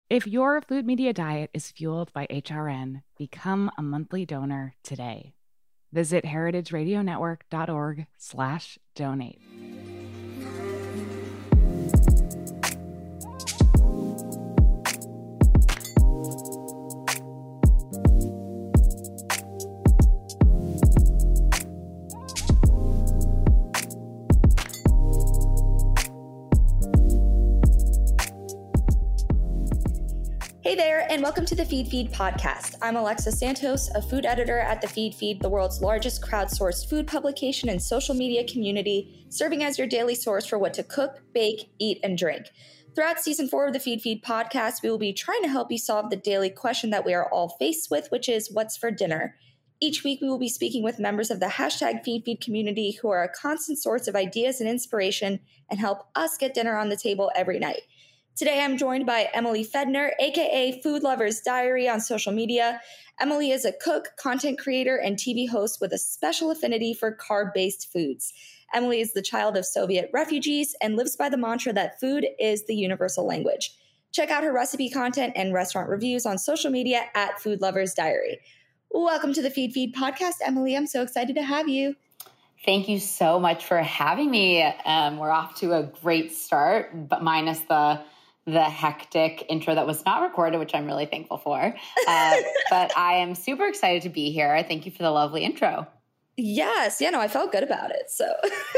If your food media diet is fueled by HRN, become a monthly donor today. Visit heritageradionetwork.org/donate. Hey there, and welcome to the Feed podcast. I'm Alexa Santos, a food editor at the Feed, the world's largest crowdsourced food publication and social media community, serving as your daily source for what to cook, bake, eat, and drink. Throughout season 4 of the Feed podcast, we will be trying to help you solve the daily question that we are all faced with, which is what's for dinner? Each week, we will be speaking with members of the hashtag Feed community who are a constant source of ideas and inspiration and help us get dinner on the table every night. Today, I'm joined by Emily Fedner, aka Food Lover's Diary on social media. Emily is a cook, content creator, and TV host with a special affinity for carb-based foods. Emily is the child of Soviet refugees and lives by the mantra that food is the universal language. Check out her recipe content and restaurant reviews on social media at Food Lover's Diary. Welcome to the Feed podcast, Emily. I'm so excited to have you. Thank you so much for having me. We're off to a great start, but minus the hectic intro that was not recorded, which I'm really thankful for. But I am super excited to be here. Thank you for the lovely intro. Yes. I felt good about it. So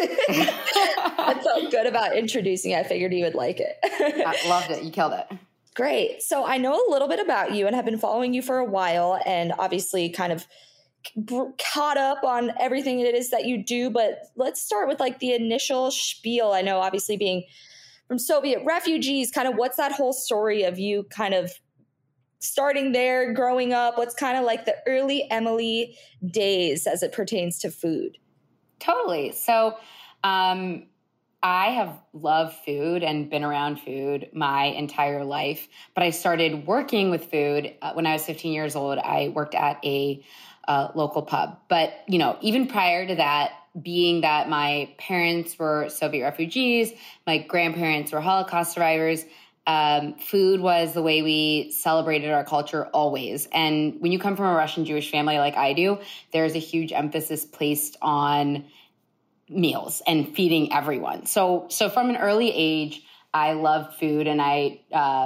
I felt good about introducing it. I figured you would like it. I loved it. You killed it. Great. So I know a little bit about you and have been following you for a while and obviously kind of caught up on everything it is that you do. But let's start with like the initial spiel. I know obviously being from Soviet refugees, kind of what's that whole story of you kind of starting there, growing up? What's kind of like the early Emily days as it pertains to food? Totally. So I have loved food and been around food my entire life, but I started working with food when I was 15 years old. I worked at a local pub. But, even prior to that, being that my parents were Soviet refugees, my grandparents were Holocaust survivors, food was the way we celebrated our culture always. And when you come from a Russian Jewish family like I do, there's a huge emphasis placed on meals and feeding everyone. So from an early age, I loved food, and I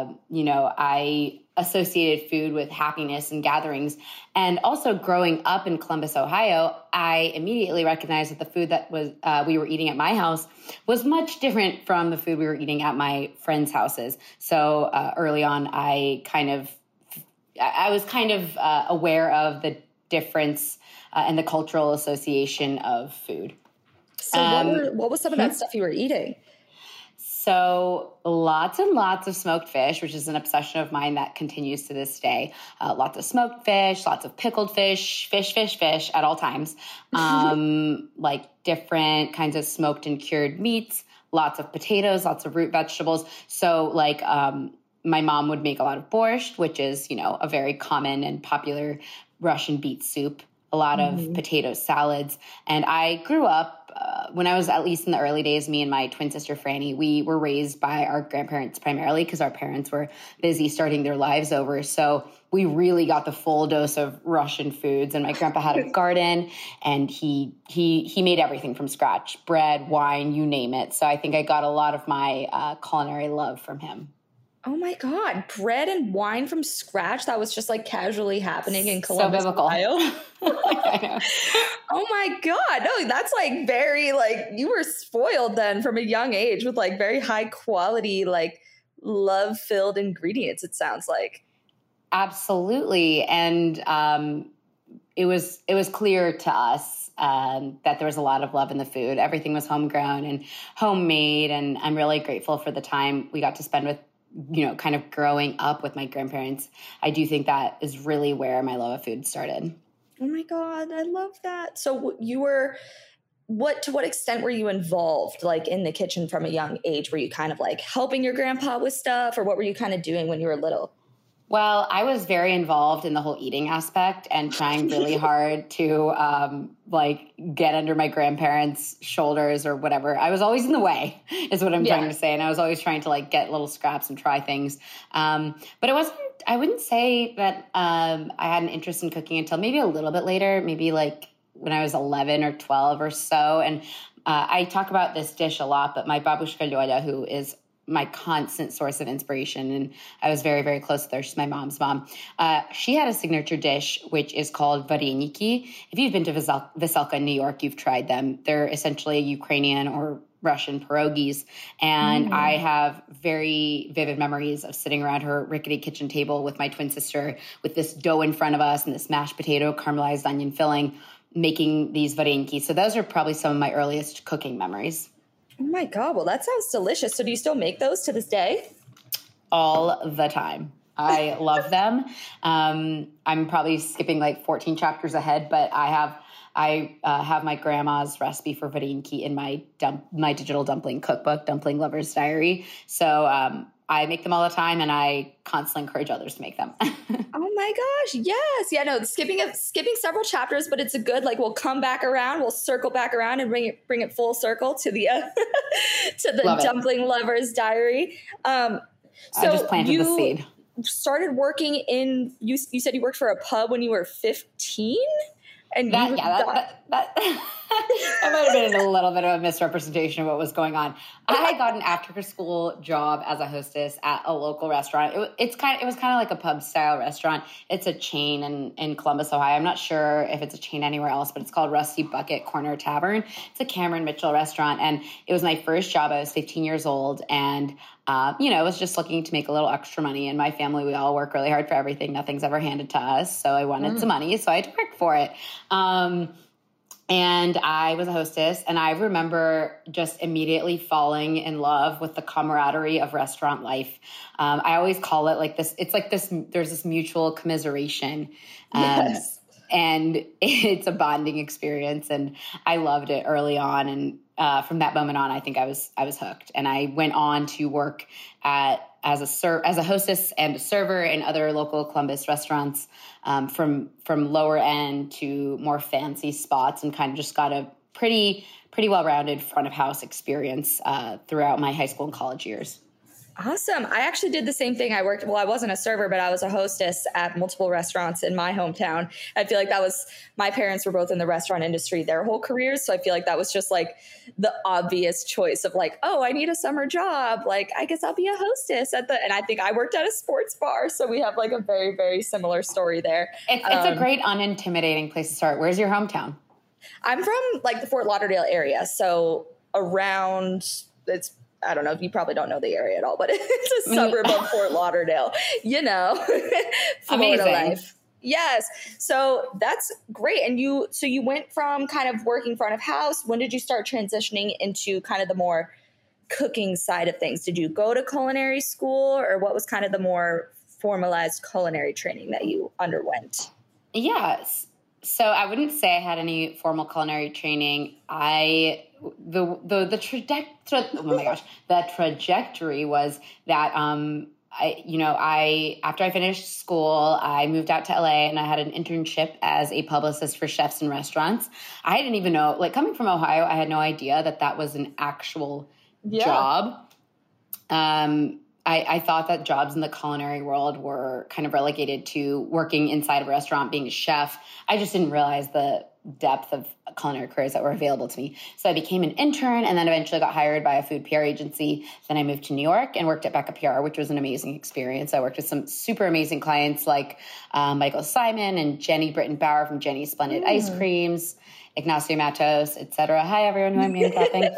associated food with happiness and gatherings. And also growing up in Columbus, Ohio, I immediately recognized that the food that was we were eating at my house was much different from the food we were eating at my friends' houses. So early on, I was kind of aware of the difference and the cultural association of food. So what was some of that stuff you were eating? So lots and lots of smoked fish, which is an obsession of mine that continues to this day. Lots of smoked fish, lots of pickled fish at all times. Like different kinds of smoked and cured meats, lots of potatoes, lots of root vegetables. So like my mom would make a lot of borscht, which is, a very common and popular Russian beet soup, a lot of potato salads. And I grew up when I was at least in the early days, me and my twin sister, Franny, we were raised by our grandparents primarily because our parents were busy starting their lives over. So we really got the full dose of Russian foods. And my grandpa had a garden, and he made everything from scratch: bread, wine, you name it. So I think I got a lot of my culinary love from him. Oh my God, bread and wine from scratch? That was just like casually happening in Columbus, Ohio? Oh my God. No, that's like very like, you were spoiled then from a young age with like very high quality, like love-filled ingredients, it sounds like. Absolutely. And it was clear to us that there was a lot of love in the food. Everything was homegrown and homemade. And I'm really grateful for the time we got to spend with kind of growing up with my grandparents. I do think that is really where my love of food started. Oh my God, I love that. So to what extent were you involved like in the kitchen from a young age? Were you kind of like helping your grandpa with stuff, or what were you kind of doing when you were little? Well, I was very involved in the whole eating aspect and trying really hard to get under my grandparents' shoulders or whatever. I was always in the way is what I'm trying to say. And I was always trying to like get little scraps and try things. But I wouldn't say that I had an interest in cooking until maybe a little bit later, maybe like when I was 11 or 12 or so. And I talk about this dish a lot, but my babushka Lyoya, who is my constant source of inspiration, and I was very, very close with her. She's my mom's mom. She had a signature dish, which is called vareniki. If you've been to Veselka in New York, you've tried them. They're essentially Ukrainian or Russian pierogies. And I have very vivid memories of sitting around her rickety kitchen table with my twin sister with this dough in front of us and this mashed potato, caramelized onion filling, making these vareniki. So those are probably some of my earliest cooking memories. Oh my God. Well, that sounds delicious. So do you still make those to this day? All the time. I love them. I'm probably skipping like 14 chapters ahead, but I have my grandma's recipe for vareniki in my digital dumpling cookbook, Dumpling Lover's Diary. So I make them all the time, and I constantly encourage others to make them. Oh my gosh, yes. Yeah, no, skipping several chapters, but it's a good, like, we'll come back around, we'll circle back around and bring it full circle to the Dumpling Lover's Diary. So I just planted the seed. Started working you said you worked for a pub when you were 15? And that might have been a little bit of a misrepresentation of what was going on. I got an after-school job as a hostess at a local restaurant. It was kind of like a pub-style restaurant. It's a chain in Columbus, Ohio. I'm not sure if it's a chain anywhere else, but it's called Rusty Bucket Corner Tavern. It's a Cameron Mitchell restaurant, and it was my first job. I was 15 years old, and I was just looking to make a little extra money. In my family, we all work really hard for everything. Nothing's ever handed to us, so I wanted some money, so I had to work for it. And I was a hostess, and I remember just immediately falling in love with the camaraderie of restaurant life. I always call it like this. It's like this, there's this mutual commiseration. Yes. And it's a bonding experience, and I loved it early on. And from that moment on, I think I was hooked. And I went on to work as a hostess and a server in other local Columbus restaurants, from lower end to more fancy spots, and kind of just got a pretty well-rounded front of house experience throughout my high school and college years. Awesome. I actually did the same thing. I wasn't a server, but I was a hostess at multiple restaurants in my hometown. I feel like my parents were both in the restaurant industry their whole careers. So I feel like that was just like the obvious choice of like, oh, I need a summer job. Like, I guess I'll be a hostess and I think I worked at a sports bar. So we have like a very, very similar story there. It's a great unintimidating place to start. Where's your hometown? I'm from like the Fort Lauderdale area. So I don't know if you probably don't know the area at all, but it's a suburb of Fort Lauderdale, Florida Amazing. Life. Yes. So that's great. And you went from kind of working front of house. When did you start transitioning into kind of the more cooking side of things? Did you go to culinary school, or what was kind of the more formalized culinary training that you underwent? Yes. So I wouldn't say I had any formal culinary training. The trajectory was that after I finished school, I moved out to LA, and I had an internship as a publicist for chefs in restaurants. I didn't even know, like, coming from Ohio, I had no idea that was an actual job. I thought that jobs in the culinary world were kind of relegated to working inside of a restaurant, being a chef. I just didn't realize the depth of culinary careers that were available to me. So I became an intern, and then eventually got hired by a food PR agency. Then I moved to New York and worked at Becca PR, which was an amazing experience. I worked with some super amazing clients like Michael Simon and Jenny Britton Bauer from Jenny's Splendid Ice Creams, Ignacio Matos, etc. Hi, everyone who I'm name dropping.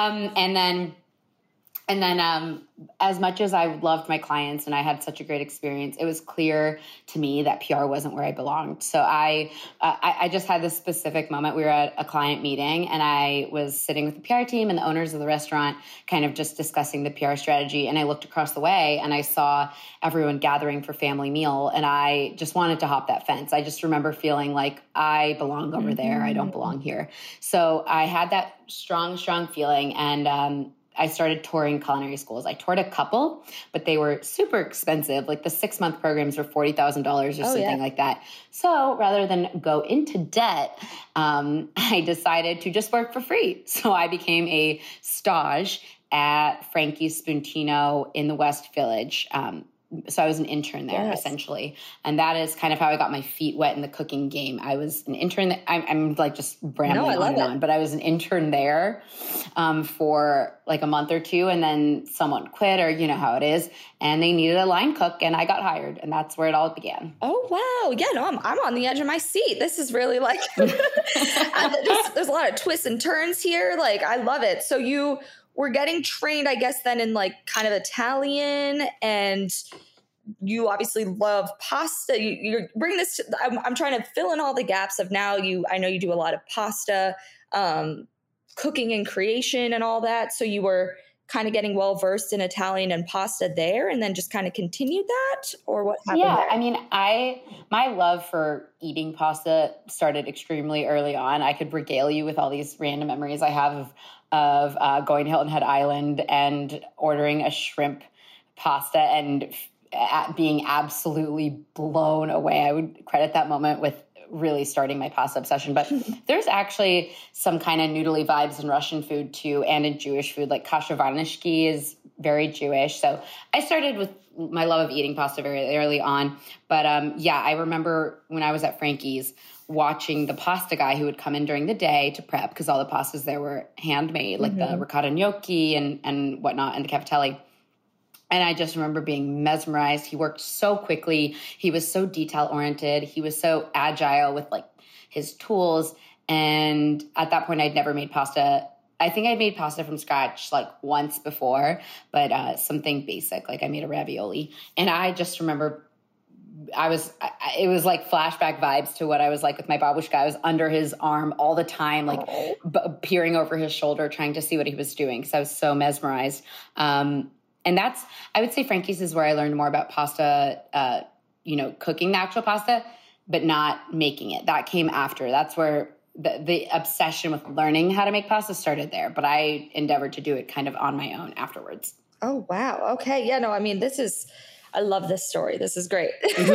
And then as much as I loved my clients and I had such a great experience, it was clear to me that PR wasn't where I belonged. So I just had this specific moment. We were at a client meeting, and I was sitting with the PR team and the owners of the restaurant, kind of just discussing the PR strategy. And I looked across the way, and I saw everyone gathering for family meal, and I just wanted to hop that fence. I just remember feeling like I belong over there. I don't belong here. So I had that strong feeling, and I started touring culinary schools. I toured a couple, but they were super expensive. Like the 6-month programs were $40,000 or something like that. So rather than go into debt, I decided to just work for free. So I became a stage at Frankie's Spuntino in the West Village. So I was an intern there, essentially. And that is kind of how I got my feet wet in the cooking game. I was an intern. I'm like just rambling on and on, but I was an intern there for like a month or two. And then someone quit, or you know how it is. And they needed a line cook, and I got hired. And that's where it all began. Oh, wow. Yeah, no, I'm on the edge of my seat. This is really like, there's a lot of twists and turns here. Like, I love it. So you were getting trained, I guess, then in like kind of Italian, and you obviously love pasta. You're bringing this to, I'm trying to fill in all the gaps of now I know you do a lot of pasta, cooking and creation and all that. So you were kind of getting well-versed in Italian and pasta there, and then just kind of continued that, or what happened there? I mean, my love for eating pasta started extremely early on. I could regale you with all these random memories I have of going to Hilton Head Island and ordering a shrimp pasta and being absolutely blown away. I would credit that moment with really starting my pasta obsession. But there's actually some kind of noodly vibes in Russian food too, and in Jewish food. Like kasha varnishki is very Jewish. So I started with my love of eating pasta very early on. But I remember when I was at Frankie's watching the pasta guy who would come in during the day to prep, because all the pastas there were handmade, like the ricotta gnocchi and whatnot, and the cavatelli. And I just remember being mesmerized. He worked so quickly. He was so detail-oriented. He was so agile with like his tools. And at that point, I'd never made pasta. I think I'd made pasta from scratch like once before, but something basic, like I made a ravioli. And I just remember it was like flashback vibes to what I was like with my babushka. I was under his arm all the time, like peering over his shoulder, trying to see what he was doing, because I was so mesmerized. And that's, I would say Frankie's is where I learned more about pasta, cooking the actual pasta, but not making it. That came after. That's where the obsession with learning how to make pasta started there. But I endeavored to do it kind of on my own afterwards. Oh, wow. Okay. Yeah, no, I mean, I love this story. This is great.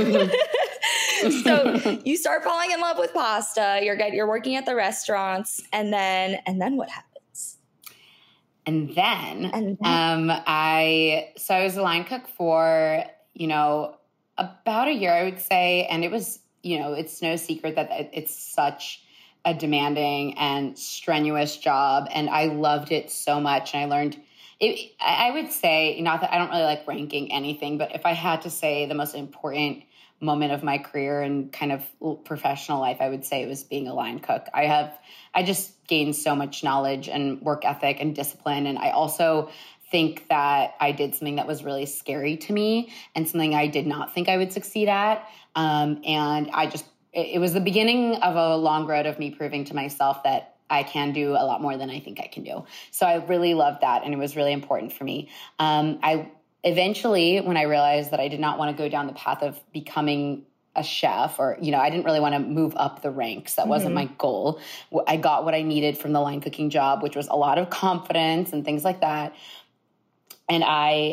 So you start falling in love with pasta. You're working at the restaurants, and then what happens? And then I was a line cook for, about a year, I would say. And it was, it's no secret that it's such a demanding and strenuous job. And I loved it so much. And I learned it. I would say, not that I don't really like ranking anything, but if I had to say the most important moment of my career and kind of professional life, I would say it was being a line cook. I just gained so much knowledge and work ethic and discipline. And I also think that I did something that was really scary to me and something I did not think I would succeed at. And it was the beginning of a long road of me proving to myself that I can do a lot more than I think I can do. So I really loved that. And it was really important for me. I eventually, when I realized that I did not want to go down the path of becoming a chef, or, I didn't really want to move up the ranks. That wasn't my goal. I got what I needed from the line cooking job, which was a lot of confidence and things like that. And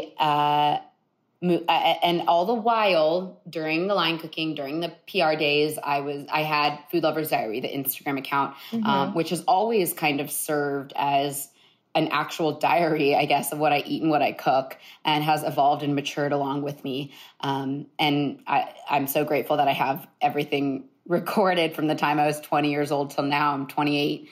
and all the while during the line cooking, during the PR days, I had Food Lover's Diary, the Instagram account, which has always kind of served as an actual diary, I guess, of what I eat and what I cook, and has evolved and matured along with me. And I'm so grateful that I have everything recorded from the time I was 20 years old till now I'm 28.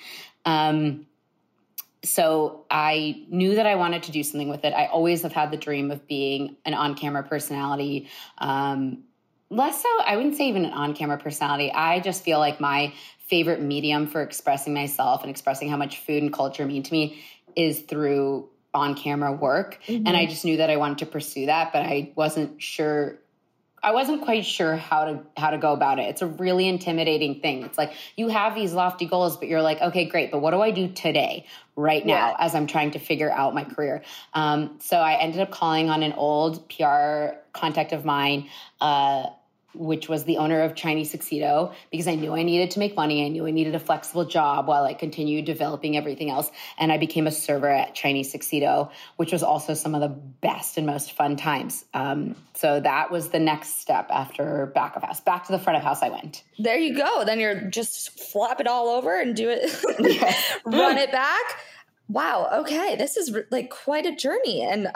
So I knew that I wanted to do something with it. I always have had the dream of being an on-camera personality. Less so, I wouldn't say even an on-camera personality. I just feel like my favorite medium for expressing myself and expressing how much food and culture mean to me is through on-camera work. And I just knew that I wanted to pursue that, but I wasn't quite sure how to go about it. It's a really intimidating thing. It's like you have these lofty goals, but you're like, okay, great, but what do I do today, right now, as I'm trying to figure out my career? So I ended up calling on an old PR contact of mine, which was the owner of Chinese Tuxedo, because I knew I needed to make money. I knew I needed a flexible job while I continued developing everything else. And I became a server at Chinese Tuxedo, which was also some of the best and most fun times. So that was the next step after back of house. Back to the front of house I went. There you go. Then you're just flop it all over and do it, run it back. Wow. Okay. This is like quite a journey. And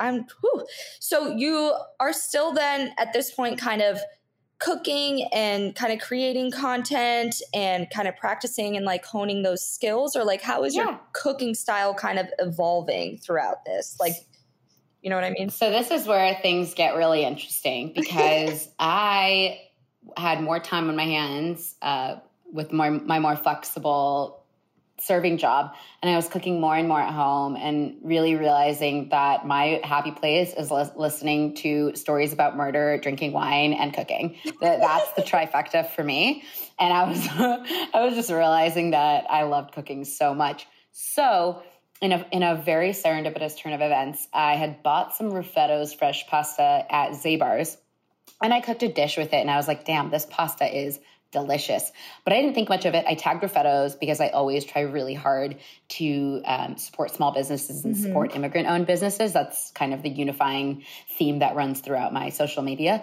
so you are still then at this point kind of cooking and kind of creating content and kind of practicing and like honing those skills, or like how is your cooking style kind of evolving throughout this? Like, you know what I mean? So this is where things get really interesting, because I had more time on my hands with my more flexible serving job, and I was cooking more and more at home, and really realizing that my happy place is listening to stories about murder, drinking wine, and cooking. That's the trifecta for me. And I was just realizing that I loved cooking so much. So in a very serendipitous turn of events, I had bought some Ruffetto's fresh pasta at Zabar's, and I cooked a dish with it, and I was like, damn, this pasta is delicious. But I didn't think much of it. I tagged Ruffetto's because I always try really hard to support small businesses and support immigrant-owned businesses. That's kind of the unifying theme that runs throughout my social media.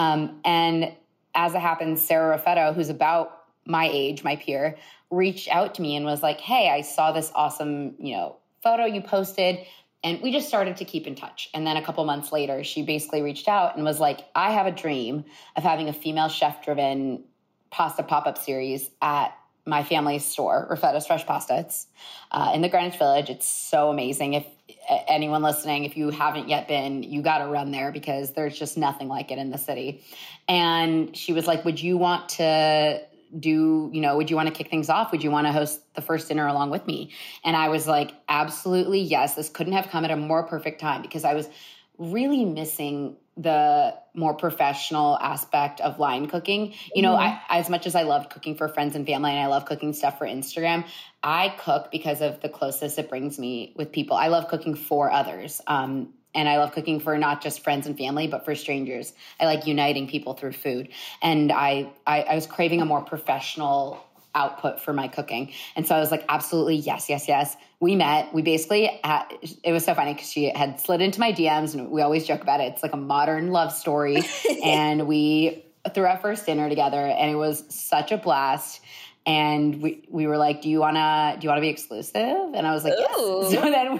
And as it happens, Sarah Ruffetto, who's about my age, my peer, reached out to me and was like, hey, I saw this awesome, photo you posted. And we just started to keep in touch. And then a couple months later, she basically reached out and was like, I have a dream of having a female chef-driven pasta pop-up series at my family's store, Ruffetto's Fresh Pasta. It's in the Greenwich Village. It's so amazing. If anyone listening, if you haven't yet been, you got to run there, because there's just nothing like it in the city. And she was like, would you want to would you want to kick things off? Would you want to host the first dinner along with me? And I was like, absolutely, yes. This couldn't have come at a more perfect time, because I was really missing the more professional aspect of line cooking. I, as much as I loved cooking for friends and family, and I love cooking stuff for Instagram, I cook because of the closest it brings me with people. I love cooking for others. And I love cooking for not just friends and family, but for strangers. I like uniting people through food. And I was craving a more professional output for my cooking. And so I was like, absolutely, yes, yes, yes. We met. We basically it was so funny because she had slid into my DMs, and we always joke about it. It's like a modern love story. And we threw our first dinner together, and it was such a blast. And we were like, do you wanna be exclusive? And I was like, yes.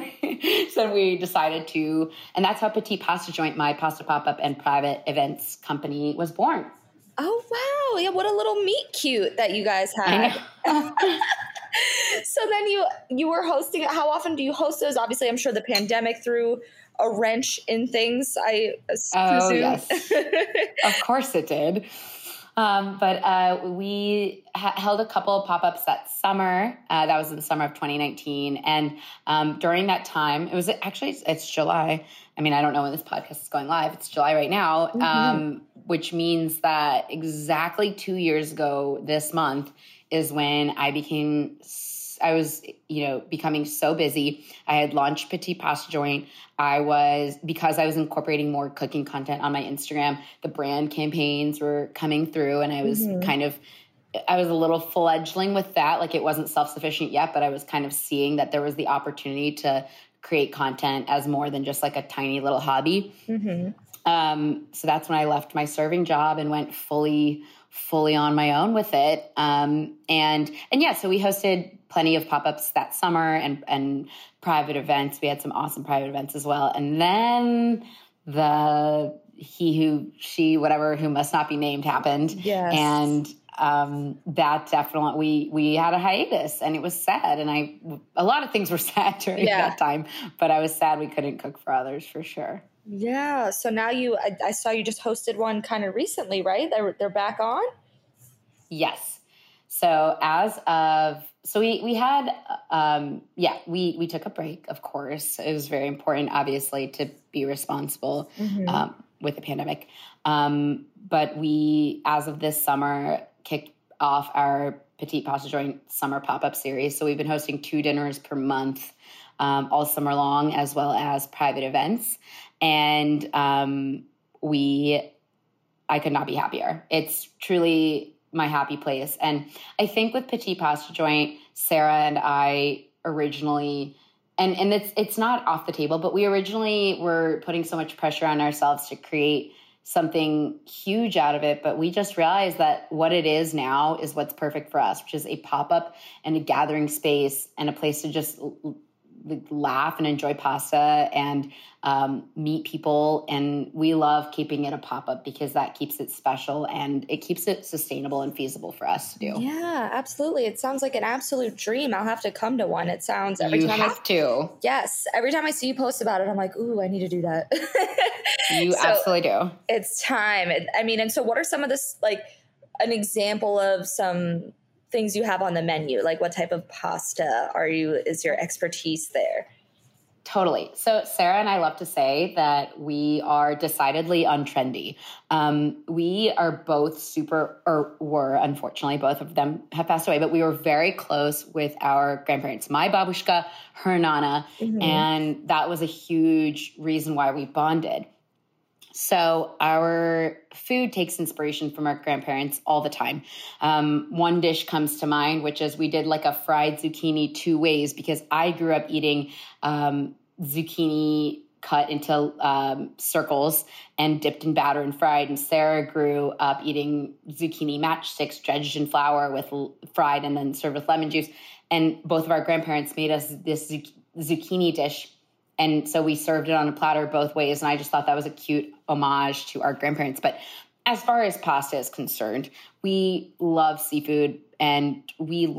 So then we decided to, and that's how Petite Pasta Joint, my pasta pop-up and private events company, was born. Oh, wow. Yeah, what a little meet cute that you guys had. So then you were hosting it. How often do you host those? Obviously, I'm sure the pandemic threw a wrench in things, I presume. Yes. Of course it did. But we held a couple of pop-ups that summer. That was in the summer of 2019. And during that time, it's July. I mean, I don't know when this podcast is going live. It's July right now, which means that exactly 2 years ago this month is when I was becoming so busy. I had launched Petite Pasta Joint. Because I was incorporating more cooking content on my Instagram, the brand campaigns were coming through, and I was I was a little fledgling with that. Like, it wasn't self-sufficient yet, but I was kind of seeing that there was the opportunity to create content as more than just like a tiny little hobby. So that's when I left my serving job and went fully on my own with it. And yeah, so we hosted plenty of pop-ups that summer and private events. We had some awesome private events as well. And then the who must not be named happened. Yes. And that definitely, we had a hiatus, and it was sad. And a lot of things were sad during that time, but I was sad we couldn't cook for others, for sure. Yeah. So now I saw you just hosted one kind of recently, right? They're back on? Yes. So we had, we took a break, of course. It was very important, obviously, to be responsible with the pandemic. But we, as of this summer, kicked off our Petite Pasta Joint summer pop-up series. So we've been hosting 2 dinners per month all summer long, as well as private events. And we I could not be happier. It's truly my happy place. And I think with Petit Pasta Joint, Sarah and I originally, and it's not off the table, but we originally were putting so much pressure on ourselves to create something huge out of it. But we just realized that what it is now is what's perfect for us, which is a pop-up and a gathering space and a place to just laugh and enjoy pasta and meet people. And we love keeping it a pop-up because that keeps it special and it keeps it sustainable and feasible for us to do. Yeah, absolutely. It sounds like an absolute dream. I'll have to come to one. It sounds every time to. Yes. Every time I see you post about it, I'm like, ooh, I need to do that. You absolutely do. It's time. And so what are some of this, like an example of some things you have on the menu? Like what type of pasta is your expertise there? Totally. So Sarah and I love to say that we are decidedly untrendy. We are both were, unfortunately, both of them have passed away, but we were very close with our grandparents, my babushka, her nana, and that was a huge reason why we bonded. So our food takes inspiration from our grandparents all the time. One dish comes to mind, which is we did like a fried zucchini 2 ways because I grew up eating zucchini cut into circles and dipped in batter and fried. And Sarah grew up eating zucchini matchsticks dredged in flour with fried and then served with lemon juice. And both of our grandparents made us this zucchini dish. And so we served it on a platter both ways. And I just thought that was a cute homage to our grandparents. But as far as pasta is concerned, we love seafood and we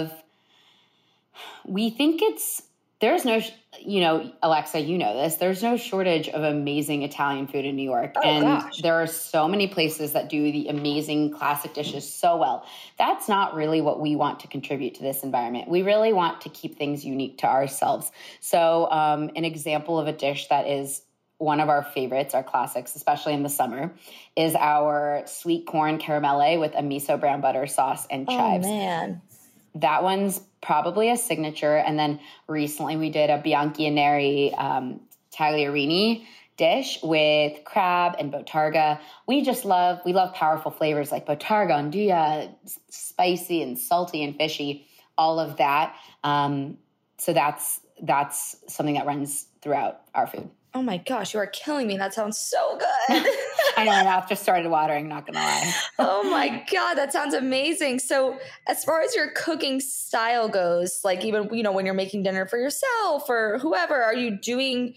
think there's no, Alexa, you know this, there's no shortage of amazing Italian food in New York. There are so many places that do the amazing classic dishes so well. That's not really what we want to contribute to this environment. We really want to keep things unique to ourselves. So an example of a dish that is one of our favorites, our classics, especially in the summer, is our sweet corn caramelle with a miso brown butter sauce and chives. Oh, man. That one's probably a signature. And then recently we did a Bianchi e Neri tagliarini dish with crab and botarga. We love powerful flavors like botarga, andouille, spicy and salty and fishy, all of that. So that's something that runs throughout our food. Oh my gosh, you are killing me. That sounds so good. I know, my mouth just started watering, not gonna lie. Oh my God, that sounds amazing. So as far as your cooking style goes, like even, when you're making dinner for yourself or whoever, are you doing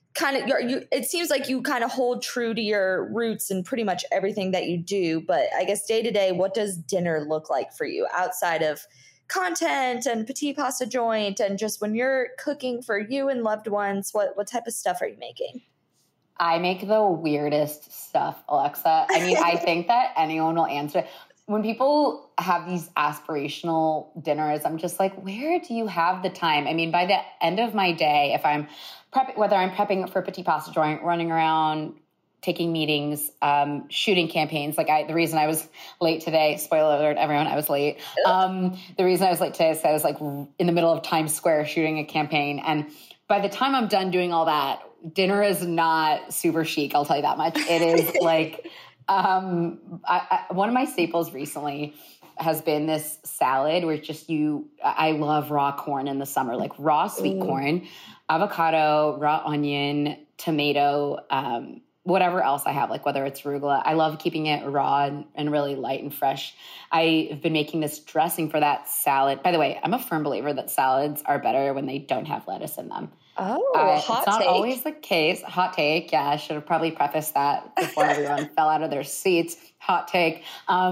it seems like you kind of hold true to your roots in pretty much everything that you do. But I guess day to day, what does dinner look like for you outside of content and Petit Pasta Joint, and just when you're cooking for you and loved ones, what type of stuff are you making? I make the weirdest stuff, Alexa. I mean, I think that anyone will answer. When people have these aspirational dinners, I'm just like, where do you have the time? I mean, by the end of my day, if I'm prepping, whether I'm prepping for Petit Pasta Joint, running around, taking meetings, shooting campaigns. The reason I was late today, spoiler alert, everyone, I was late. The reason I was late today is I was like in the middle of Times Square shooting a campaign. And by the time I'm done doing all that, dinner is not super chic. I'll tell you that much. It is like, one of my staples recently has been this salad where I love raw corn in the summer, like raw sweet corn, avocado, raw onion, tomato, whatever else I have, like whether it's arugula. I love keeping it raw and really light and fresh. I've been making this dressing for that salad. By the way, I'm a firm believer that salads are better when they don't have lettuce in them. Oh, hot It's not take. always the case. Hot take. Yeah, I should have probably prefaced that before everyone fell out of their seats. Hot take.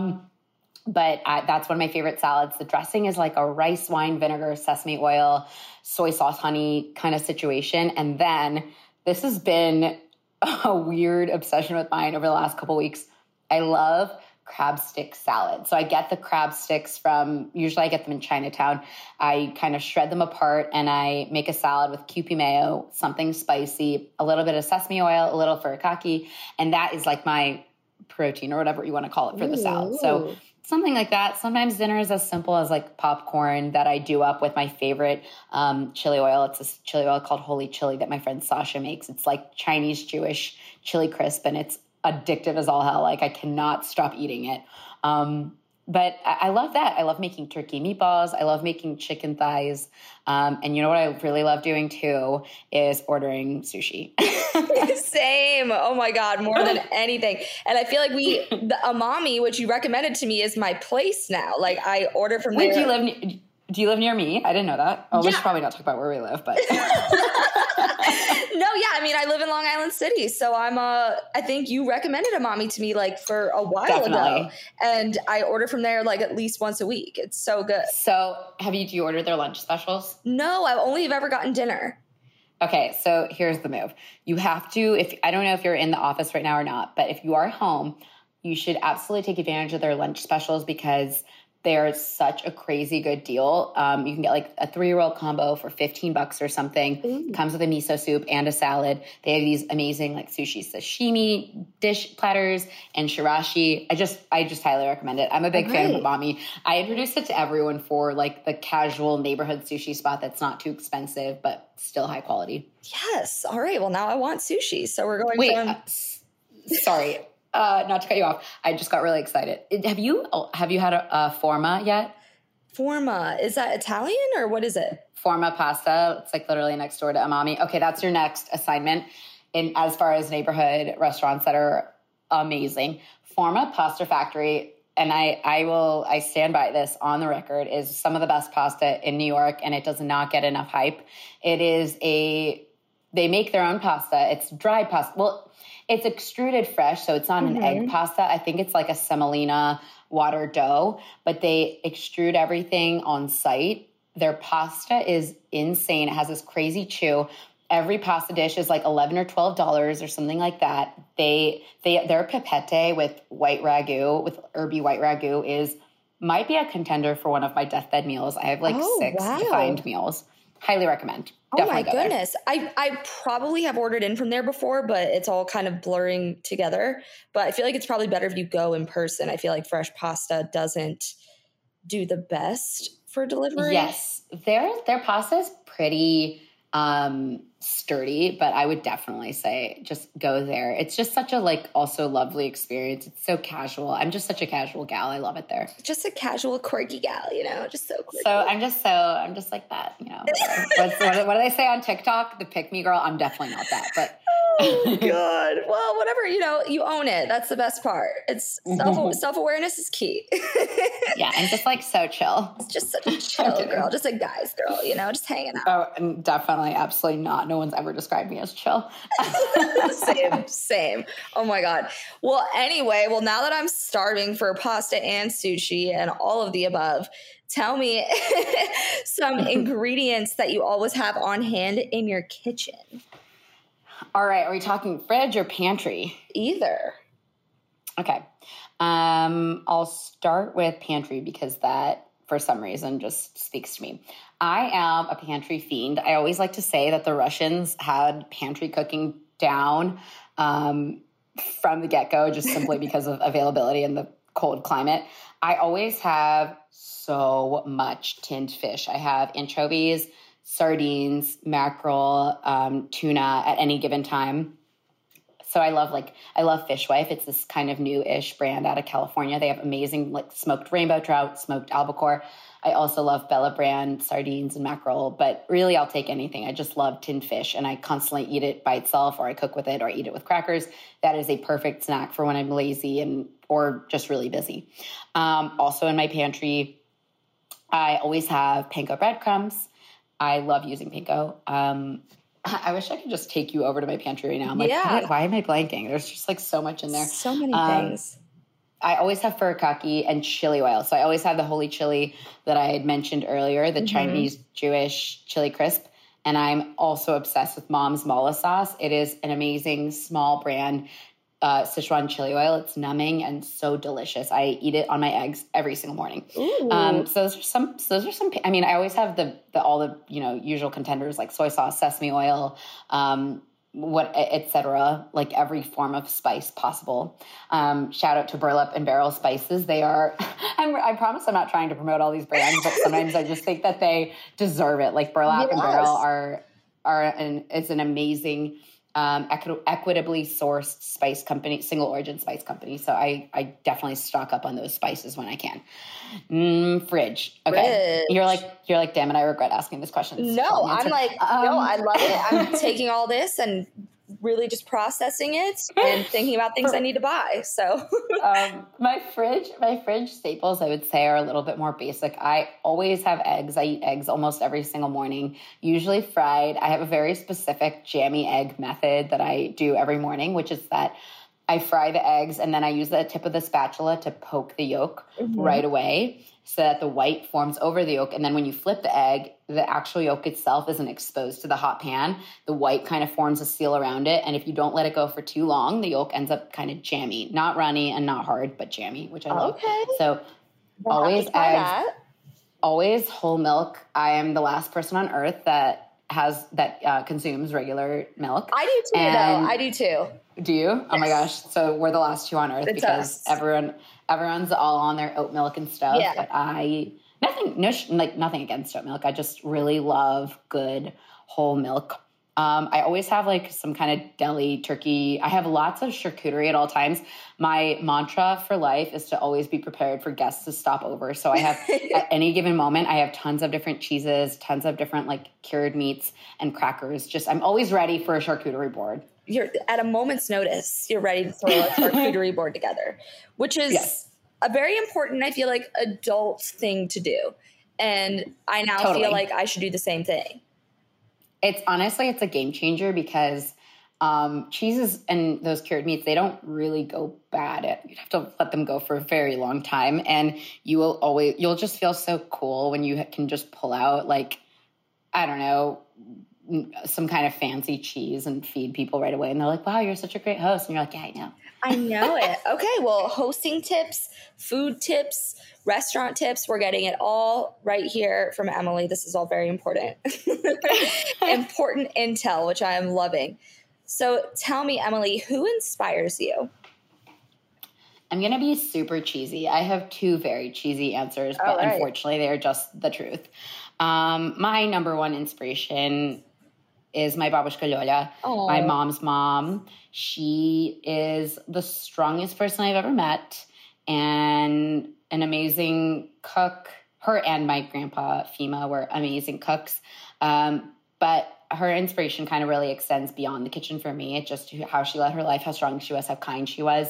But that's one of my favorite salads. The dressing is like a rice wine vinegar, sesame oil, soy sauce, honey kind of situation. And then this has been a weird obsession with mine over the last couple of weeks. I love crab stick salad. So I get the crab sticks usually I get them in Chinatown. I kind of shred them apart and I make a salad with Kewpie mayo, something spicy, a little bit of sesame oil, a little furikake. And that is like my protein or whatever you want to call it for the salad. So something like that. Sometimes dinner is as simple as like popcorn that I do up with my favorite chili oil. It's a chili oil called Holy Chili that my friend Sasha makes. It's like Chinese Jewish chili crisp, and it's addictive as all hell. Like I cannot stop eating it. But I love that. I love making turkey meatballs. I love making chicken thighs. And you know what I really love doing too is ordering sushi. Same. Oh my God, more than anything. And I feel like the Amami, which you recommended to me, is my place now. Like I order from there. Do you live near me? I didn't know that. Oh, yeah. We should probably not talk about where we live, but. No, yeah. I mean, I live in Long Island City. So I think you recommended Amami to me like for a while ago. And I order from there like at least once a week. It's so good. So do you order their lunch specials? No, I've only ever gotten dinner. Okay, so here's the move. You have to, I don't know if you're in the office right now or not, but if you are home, you should absolutely take advantage of their lunch specials because they're such a crazy good deal. You can get like a 3-roll combo for $15 or something. Ooh. Comes with a miso soup and a salad. They have these amazing like sushi sashimi dish platters and shirashi. I just highly recommend it. I'm a big fan of Amami. I introduced it to everyone for like the casual neighborhood sushi spot that's not too expensive, but still high quality. Yes. All right. Well, now I want sushi. So we're going sorry. Not to cut you off. I just got really excited. Have you had a forma yet? Forma. Is that Italian or what is it? Forma pasta. It's like literally next door to Amami. Okay, that's your next assignment as far as neighborhood restaurants that are amazing. Forma Pasta Factory, and I stand by this on the record, is some of the best pasta in New York, and it does not get enough hype. They make their own pasta. It's dry pasta. Well, it's extruded fresh, so it's not an egg pasta. I think it's like a semolina water dough, but they extrude everything on site. Their pasta is insane. It has this crazy chew. Every pasta dish is like $11 or $12 or something like that. Their pipette with white ragu, with herby white ragu, might be a contender for one of my deathbed meals. I have like 6 defined meals. Highly recommend. Definitely my goodness. I probably have ordered in from there before, but it's all kind of blurring together. But I feel like it's probably better if you go in person. I feel like fresh pasta doesn't do the best for delivery. Yes. Their pasta is pretty sturdy, but I would definitely say just go there. It's just such a like also lovely experience. It's so casual. I'm just such a casual gal. I love it there. Just a casual quirky gal, just so quirky. So I'm just like that, what do they say on TikTok? The pick me girl. I'm definitely not that, but oh God. Well, whatever, you own it. That's the best part. It's self-awareness is key. Yeah. And just like so chill. It's just such a chill girl, just a guy's girl, just hanging out. Oh, and definitely. Absolutely not. No one's ever described me as chill. Same. Oh my God. Well, anyway, now that I'm starving for pasta and sushi and all of the above, tell me some ingredients that you always have on hand in your kitchen. All right. Are we talking fridge or pantry? Either. Okay. I'll start with pantry because that, for some reason, just speaks to me. I am a pantry fiend. I always like to say that the Russians had pantry cooking down from the get-go just simply because of availability in the cold climate. I always have so much tinned fish. I have anchovies, sardines, mackerel, tuna at any given time. So I love Fishwife. It's this kind of new-ish brand out of California. They have amazing like smoked rainbow trout, smoked albacore. I also love Bella brand sardines and mackerel, but really I'll take anything. I just love tinned fish and I constantly eat it by itself or I cook with it or I eat it with crackers. That is a perfect snack for when I'm lazy or just really busy. Also in my pantry, I always have panko breadcrumbs. I love using panko. I wish I could just take you over to my pantry right now. I'm like, why am I blanking? There's just like so much in there. So many things. I always have furikake and chili oil. So I always have the holy chili that I had mentioned earlier, the Chinese Jewish chili crisp. And I'm also obsessed with Mom's Mala sauce. It is an amazing small brand Sichuan chili oil. It's numbing and so delicious. I eat it on my eggs every single morning. So those are some. I mean, I always have all the usual contenders like soy sauce, sesame oil, etc. Like every form of spice possible. Shout out to Burlap and Barrel Spices. They are. I promise I'm not trying to promote all these brands, but sometimes I just think that they deserve it. Like Burlap and Barrel it's an amazing equitably sourced spice company, single origin spice company. So I definitely stock up on those spices when I can. Fridge. Okay. Fridge. You're like, damn it, I regret asking this question. No, I'm like, no, I love it. I'm taking all this and really just processing it and thinking about things I need to buy. So my fridge staples, I would say, are a little bit more basic. I always have eggs. I eat eggs almost every single morning, usually fried. I have a very specific jammy egg method that I do every morning, which is that I fry the eggs and then I use the tip of the spatula to poke the yolk right away so that the white forms over the yolk. And then when you flip the egg, the actual yolk itself isn't exposed to the hot pan. The white kind of forms a seal around it. And if you don't let it go for too long, the yolk ends up kind of jammy, not runny and not hard, but jammy, which I love. Okay. So always eggs, always whole milk. I am the last person on earth that consumes regular milk. I do too, though. I do too. Do you? Yes. Oh my gosh. So we're the last two on earth because everyone's all on their oat milk and stuff. Yeah. But nothing against oat milk. I just really love good whole milk. I always have like some kind of deli turkey. I have lots of charcuterie at all times. My mantra for life is to always be prepared for guests to stop over. So I have at any given moment, I have tons of different cheeses, tons of different like cured meats and crackers. I'm always ready for a charcuterie board. You're at a moment's notice, you're ready to throw a charcuterie board together, which is a very important, I feel like, adult thing to do. And I now feel like I should do the same thing. It's a game changer because cheeses and those cured meats, they don't really go bad. You'd have to let them go for a very long time. And you'll just feel so cool when you can just pull out like, I don't know, some kind of fancy cheese and feed people right away. And they're like, wow, you're such a great host. And you're like, yeah, I know. I know it. Okay, well, hosting tips, food tips, restaurant tips, we're getting it all right here from Emily. This is all very important. Important intel, which I am loving. So tell me, Emily, who inspires you? I'm going to be super cheesy. I have two very cheesy answers, but unfortunately they are just the truth. My number one inspiration is my babushka Lola, my mom's mom. She is the strongest person I've ever met and an amazing cook. Her and my grandpa, Fima, were amazing cooks. But her inspiration kind of really extends beyond the kitchen for me. It's just how she led her life, how strong she was, how kind she was,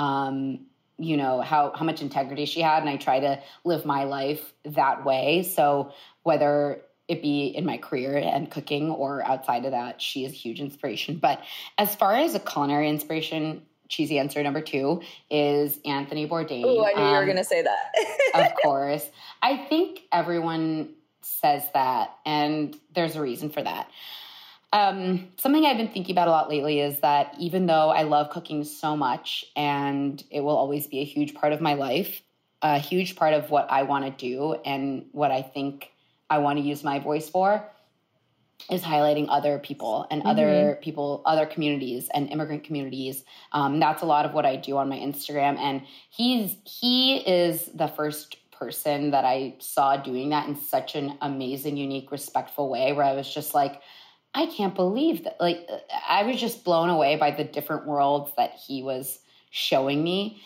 you know, how much integrity she had. And I try to live my life that way. So whether it be in my career and cooking or outside of that, she is a huge inspiration. But as far as a culinary inspiration, cheesy answer number two is Anthony Bourdain. Oh, I knew you were going to say that. Of course. I think everyone says that, and there's a reason for that. Something I've been thinking about a lot lately is that even though I love cooking so much and it will always be a huge part of my life, a huge part of what I want to do and what I think I want to use my voice for is highlighting other people and other communities and immigrant communities. That's a lot of what I do on my Instagram. And he is the first person that I saw doing that in such an amazing, unique, respectful way where I was just like, I can't believe that. Like, I was just blown away by the different worlds that he was showing me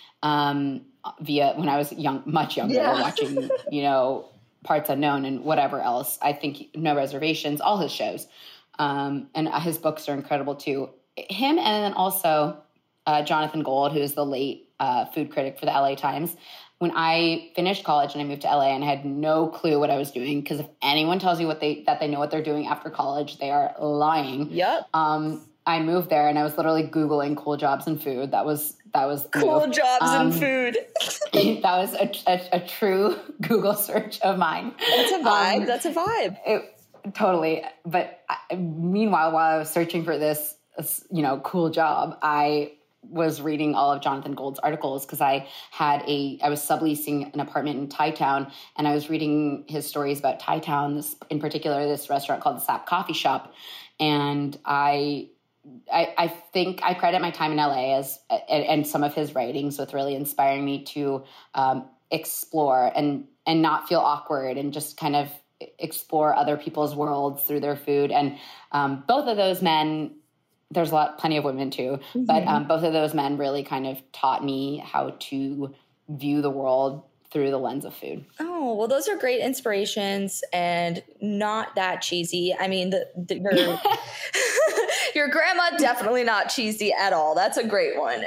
via when I was much younger, watching, you know, Parts Unknown and whatever else. I think No Reservations, all his shows. And his books are incredible too. Him and then also Jonathan Gold, who is the late food critic for the LA Times. When I finished college and I moved to LA and I had no clue what I was doing, because if anyone tells you that they know what they're doing after college, they are lying. Yep. I moved there and I was literally Googling cool jobs in food. That was cool jobs in food. That was a true Google search of mine. That's a vibe. Totally. But meanwhile, while I was searching for this, you know, cool job, I was reading all of Jonathan Gold's articles because I was subleasing an apartment in Thai Town, and I was reading his stories about Thai Town, in particular, this restaurant called the Sap Coffee Shop. And I think I credit my time in LA and some of his writings with really inspiring me to explore and not feel awkward and just kind of explore other people's worlds through their food. And both of those men there's plenty of women too, but both of those men really kind of taught me how to view the world through the lens of food. Oh, well, those are great inspirations and not that cheesy. I mean, your, your grandma, definitely not cheesy at all. That's a great one.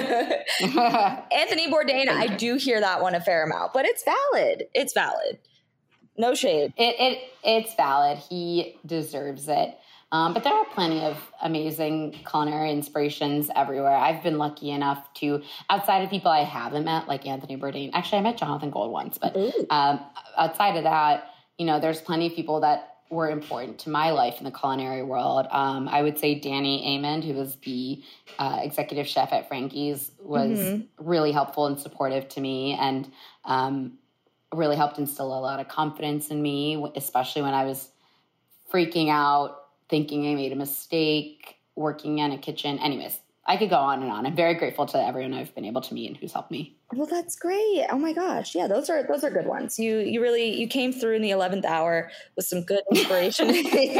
Anthony Bourdain, I do hear that one a fair amount, but it's valid. It's valid. No shade. It's valid. He deserves it. But there are plenty of amazing culinary inspirations everywhere. I've been lucky enough to, outside of people I haven't met, like Anthony Bourdain. Actually, I met Jonathan Gold once, but outside of that, there's plenty of people that were important to my life in the culinary world. I would say Danny Amond, who was the executive chef at Frankie's, was really helpful and supportive to me, and really helped instill a lot of confidence in me, especially when I was freaking out, thinking I made a mistake, working in a kitchen. Anyways, I could go on and on. I'm very grateful to everyone I've been able to meet and who's helped me. Well, that's great. Oh my gosh. Yeah, those are good ones. You came through in the 11th hour with some good inspiration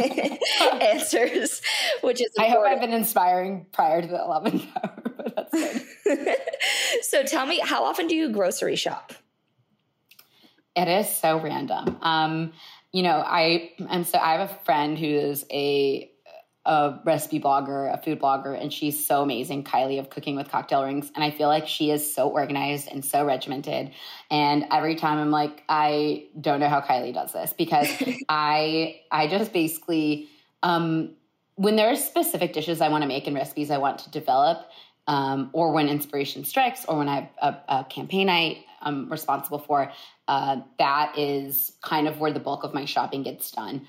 answers, which is important. I hope I've been inspiring prior to the 11th hour, but that's good. So tell me, how often do you grocery shop? It is so random. I have a friend who is a recipe blogger, a food blogger, and she's so amazing, Kylie of Cooking with Cocktail Rings. And I feel like she is so organized and so regimented. And every time I'm like, I don't know how Kylie does this, because I just basically, when there are specific dishes I want to make and recipes I want to develop, or when inspiration strikes, or when I have a campaign I'm responsible for, that is kind of where the bulk of my shopping gets done.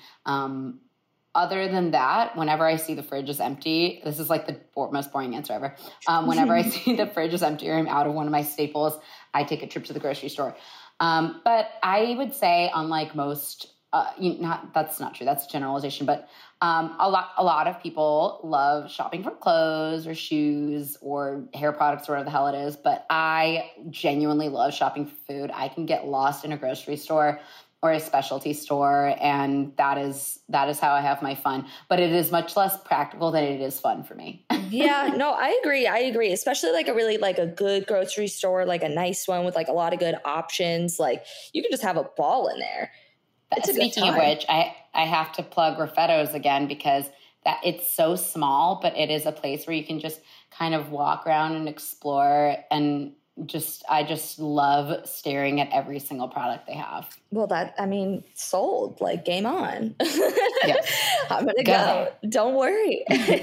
Other than that, whenever I see the fridge is empty, this is like the most boring answer ever. Whenever I see the fridge is empty or I'm out of one of my staples, I take a trip to the grocery store. But I would say, unlike most, that's not true. That's a generalization. But a lot of people love shopping for clothes or shoes or hair products or whatever the hell it is. But I genuinely love shopping for food. I can get lost in a grocery store or a specialty store, and that is how I have my fun. But it is much less practical than it is fun for me. Yeah, no, I agree. Especially like a good grocery store, like a nice one with like a lot of good options. Like you can just have a ball in there. Speaking of which, I have to plug Raffetto's again, because that it's so small, but it is a place where you can just kind of walk around and explore, and I just love staring at every single product they have. Well, sold, like game on. Yeah. I'm going to go. Don't worry.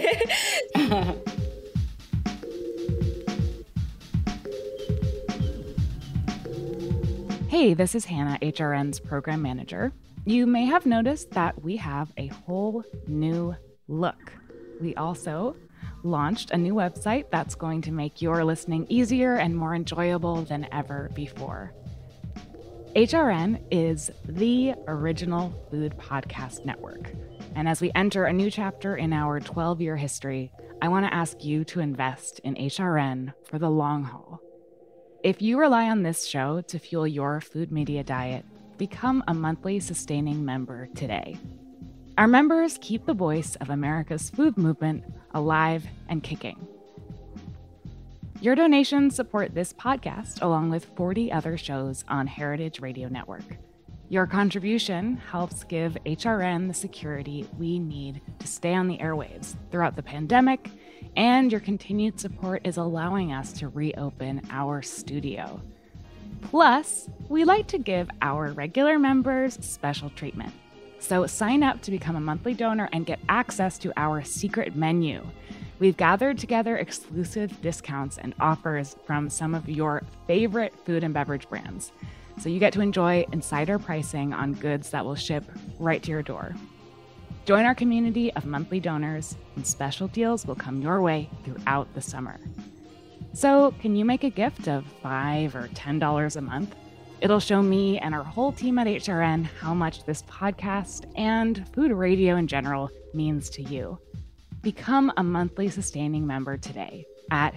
Hey, this is Hannah, HRN's program manager. You may have noticed that we have a whole new look. We also launched a new website that's going to make your listening easier and more enjoyable than ever before. HRN is the original food podcast network. And as we enter a new chapter in our 12-year history, I want to ask you to invest in HRN for the long haul. If you rely on this show to fuel your food media diet, become a monthly sustaining member today. Our members keep the voice of America's food movement alive and kicking. Your donations support this podcast along with 40 other shows on Heritage Radio Network. Your contribution helps give HRN the security we need to stay on the airwaves throughout the pandemic, and your continued support is allowing us to reopen our studio. Plus, we like to give our regular members special treatment. So sign up to become a monthly donor and get access to our secret menu. We've gathered together exclusive discounts and offers from some of your favorite food and beverage brands. So you get to enjoy insider pricing on goods that will ship right to your door. Join our community of monthly donors, and special deals will come your way throughout the summer. So can you make a gift of $5 or $10 a month? It'll show me and our whole team at HRN how much this podcast and food radio in general means to you. Become a monthly sustaining member today at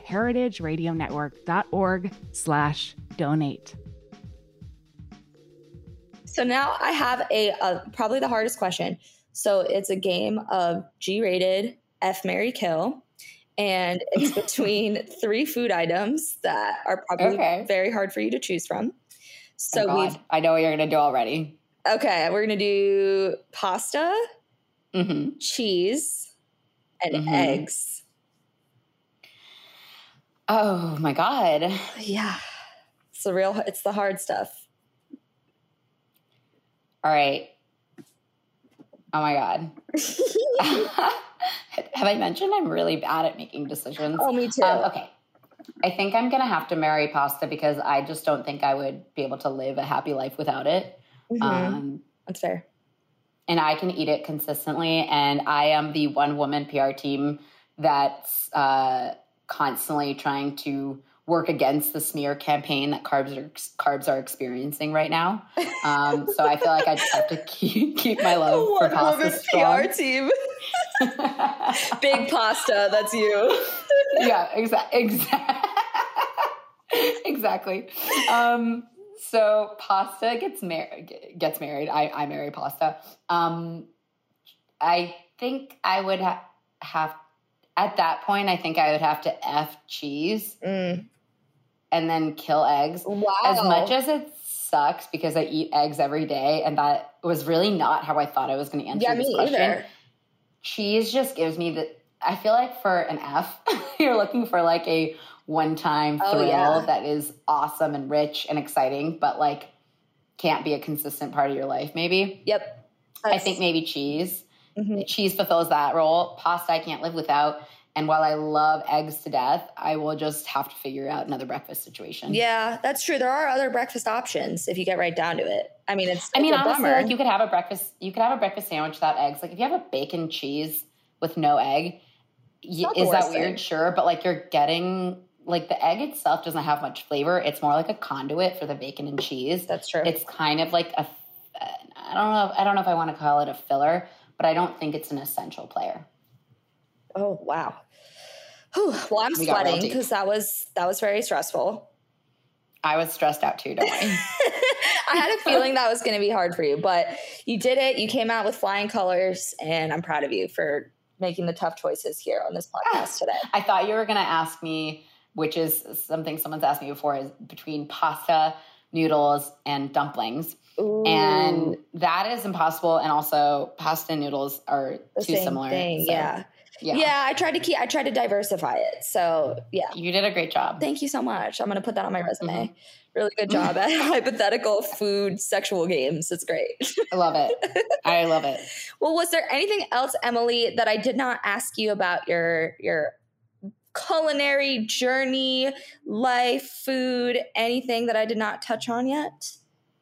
heritageradionetwork.org/donate. So now I have probably the hardest question. So it's a game of G-rated F, Marry, Kill. And it's between 3 food items that are probably very hard for you to choose from. So I know what you're going to do already. Okay, we're going to do pasta, cheese, and eggs. Oh my God. Yeah. It's the hard stuff. All right. Oh my God. Have I mentioned I'm really bad at making decisions? Oh, me too. Okay. I think I'm going to have to marry pasta because I just don't think I would be able to live a happy life without it. That's fair. And I can eat it consistently. And I am the one-woman PR team that's constantly trying to work against the smear campaign that carbs are experiencing right now. So I feel like I just have to keep my love for pasta strong. PR team. Big pasta, that's you. Yeah, exactly. So pasta gets married. I marry pasta. I think I would have at that point. I think I would have to F cheese and then kill eggs. Wow. As much as it sucks because I eat eggs every day, and that was really not how I thought I was going to answer this question. Either. Cheese just gives me I feel like for an F, you're looking for like a one-time thrill that is awesome and rich and exciting, but like can't be a consistent part of your life maybe. Yep. I think maybe cheese. Cheese fulfills that role. Pasta I can't live without. And while I love eggs to death, I will just have to figure out another breakfast situation. Yeah, that's true. There are other breakfast options if you get right down to it. I mean, it's honestly, bummer. like you could have a breakfast sandwich without eggs. Like if you have a bacon cheese with no egg, is that weird? Sure. But like you're getting, like the egg itself doesn't have much flavor. It's more like a conduit for the bacon and cheese. That's true. It's kind of like I don't know if I want to call it a filler, but I don't think it's an essential player. Oh, wow. Whew. Well, I'm sweating because that was very stressful. I was stressed out too, don't worry. I had a feeling that was going to be hard for you, but you did it. You came out with flying colors, and I'm proud of you for making the tough choices here on this podcast today. I thought you were going to ask me, which is something someone's asked me before, is between pasta, noodles, and dumplings. Ooh. And that is impossible. And also pasta and noodles are too similar. Thing, so, yeah. I tried to diversify it. So yeah. You did a great job. Thank you so much. I'm going to put that on my resume. Really good job at hypothetical food sexual games. It's great. I love it. I love it. Well, was there anything else, Emily, that I did not ask you about your culinary journey, life, food, anything that I did not touch on yet?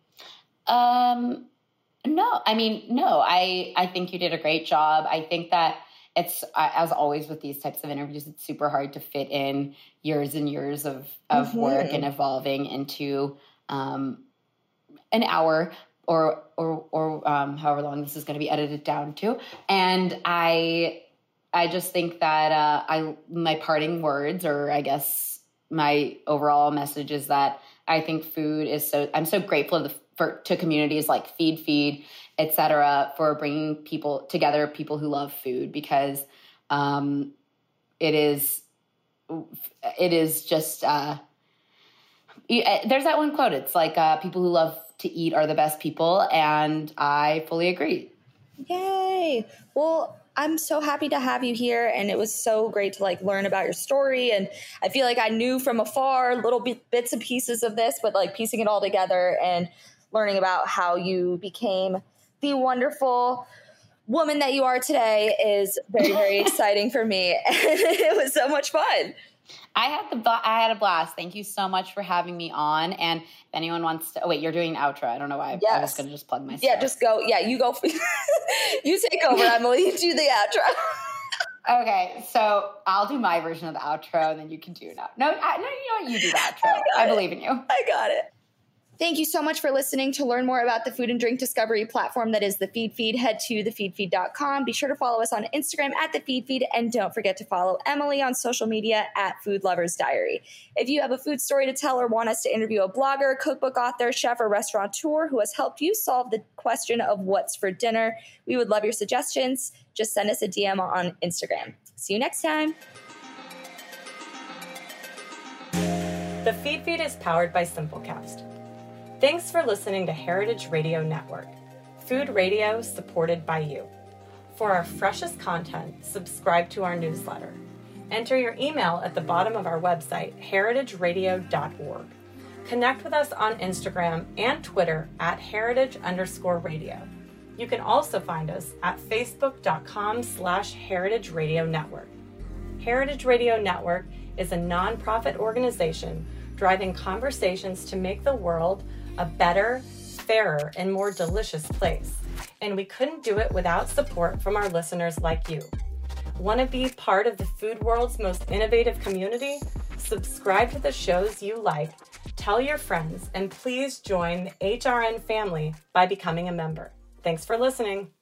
No, I think you did a great job. I think that it's, as always with these types of interviews, it's super hard to fit in years and years of work and evolving into an hour or however long this is going to be edited down to. And I just think that my parting words, or I guess my overall message, is that I think food is I'm so grateful to communities like Feed, et cetera, for bringing people together, people who love food, because it is just, there's that one quote. It's like, people who love to eat are the best people. And I fully agree. Yay. Well, I'm so happy to have you here. And it was so great to learn about your story. And I feel like I knew from afar little bits and pieces of this, but piecing it all together and learning about how you became the wonderful woman that you are today is very, very exciting for me. And it was so much fun. I had a blast. Thank you so much for having me on. And if anyone wants to, you're doing an outro. I don't know why. I was going to just plug myself. Yeah, just go. Yeah, you go. You take over, Emily. You do the outro. Okay, so I'll do my version of the outro, and then you can do it. No, you know what? You do the outro. I believe in you. I got it. Thank you so much for listening. To learn more about the food and drink discovery platform that is the Feed Feed, head to thefeedfeed.com. Be sure to follow us on Instagram at the Feed Feed, and don't forget to follow Emily on social media at Food Lovers Diary. If you have a food story to tell or want us to interview a blogger, cookbook author, chef, or restaurateur who has helped you solve the question of what's for dinner, we would love your suggestions. Just send us a DM on Instagram. See you next time. The Feed is powered by Simplecast. Thanks for listening to Heritage Radio Network, food radio supported by you. For our freshest content, subscribe to our newsletter. Enter your email at the bottom of our website, heritageradio.org. Connect with us on Instagram and Twitter at heritage_radio. You can also find us at facebook.com/Heritage Radio Network. Heritage Radio Network is a nonprofit organization driving conversations to make the world a better, fairer, and more delicious place. And we couldn't do it without support from our listeners like you. Want to be part of the food world's most innovative community? Subscribe to the shows you like, tell your friends, and please join the HRN family by becoming a member. Thanks for listening.